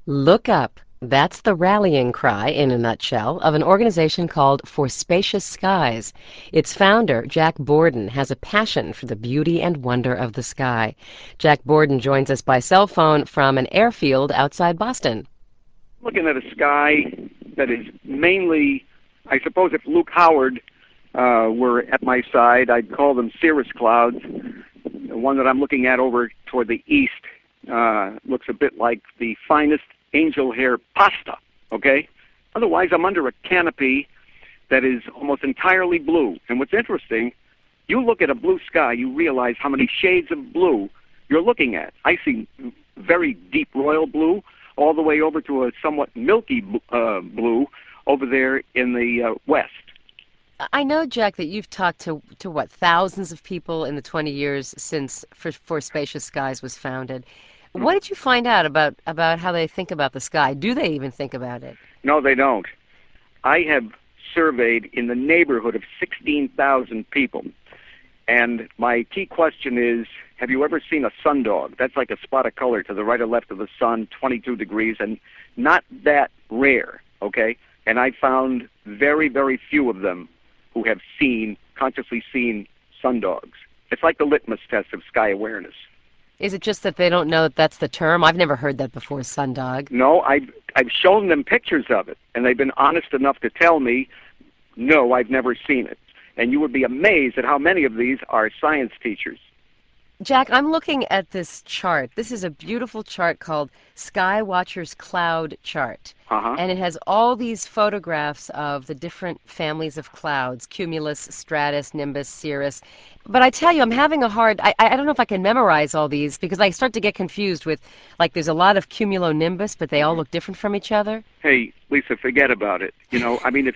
Look up. That's the rallying cry, in a nutshell, of an organization called For Spacious Skies. Its founder, Jack Borden, has a passion for the beauty and wonder of the sky. Jack Borden joins us by cell phone from an airfield outside Boston. Looking at a sky that is mainly, I suppose if Luke Howard were at my side, I'd call them cirrus clouds. The one that I'm looking at over toward the east looks a bit like the finest angel hair pasta, okay? Otherwise, I'm under a canopy that is almost entirely blue. And what's interesting, you look at a blue sky, you realize how many shades of blue you're looking at. I see very deep royal blue all the way over to a somewhat milky blue over there in the west. I know, Jack, that you've talked to what, thousands of people in the 20 years since For Spacious Skies was founded. What did you find out about how they think about the sky? Do they even think about it? No, they don't. I have surveyed in the neighborhood of 16,000 people. And my key question is, have you ever seen a sundog? That's like a spot of color to the right or left of the sun, 22 degrees, and not that rare, okay? And I found very, very few of them who have consciously seen sundogs. It's like the litmus test of sky awareness. Is it just that they don't know that that's the term? I've never heard that before, sundog. No, I've shown them pictures of it, and they've been honest enough to tell me, no, I've never seen it. And you would be amazed at how many of these are science teachers. Jack, I'm looking at this chart. This is a beautiful chart called Skywatcher's Cloud Chart. And it has all these photographs of the different families of clouds, cumulus, stratus, nimbus, cirrus. But I tell you, I'm having I don't know if I can memorize all these because I start to get confused with, like, there's a lot of cumulonimbus, but they all look different from each other. Hey, Lisa, forget about it. You know, I mean,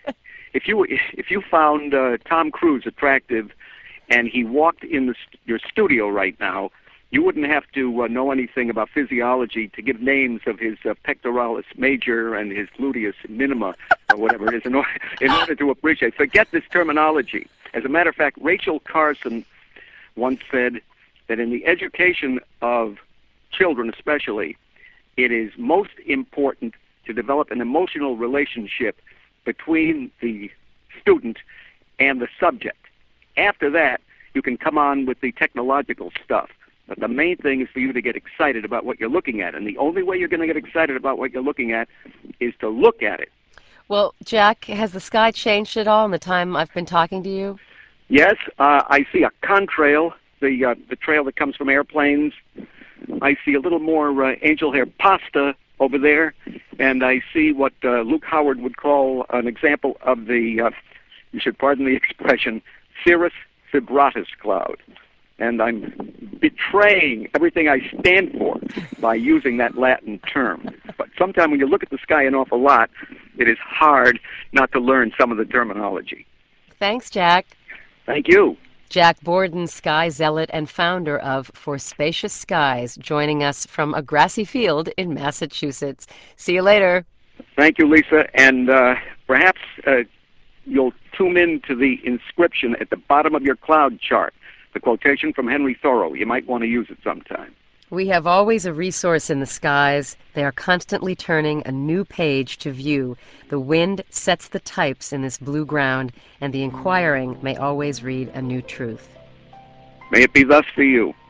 if you found Tom Cruise attractive and he walked in your studio right now, you wouldn't have to know anything about physiology to give names of his pectoralis major and his gluteus minima, or whatever it is, in order to appreciate. Forget this terminology. As a matter of fact, Rachel Carson once said that in the education of children especially, it is most important to develop an emotional relationship between the student and the subject. After that, you can come on with the technological stuff. But the main thing is for you to get excited about what you're looking at. And the only way you're going to get excited about what you're looking at is to look at it. Well, Jack, has the sky changed at all in the time I've been talking to you? Yes, I see a contrail, the trail that comes from airplanes. I see a little more angel hair pasta over there. And I see what Luke Howard would call an example of the, you should pardon the expression, cirrus fibratus cloud. And I'm betraying everything I stand for by using that Latin term. But sometimes when you look at the sky an awful lot, it is hard not to learn some of the terminology. Thanks, Jack. Thank you. Jack Borden, sky zealot and founder of For Spacious Skies, joining us from a grassy field in Massachusetts. See you later. Thank you, Lisa. And perhaps you'll tune in to the inscription at the bottom of your cloud chart. The quotation from Henry Thoreau. You might want to use it sometime. We have always a resource in the skies. They are constantly turning a new page to view. The wind sets the types in this blue ground, and the inquiring may always read a new truth. May it be thus for you.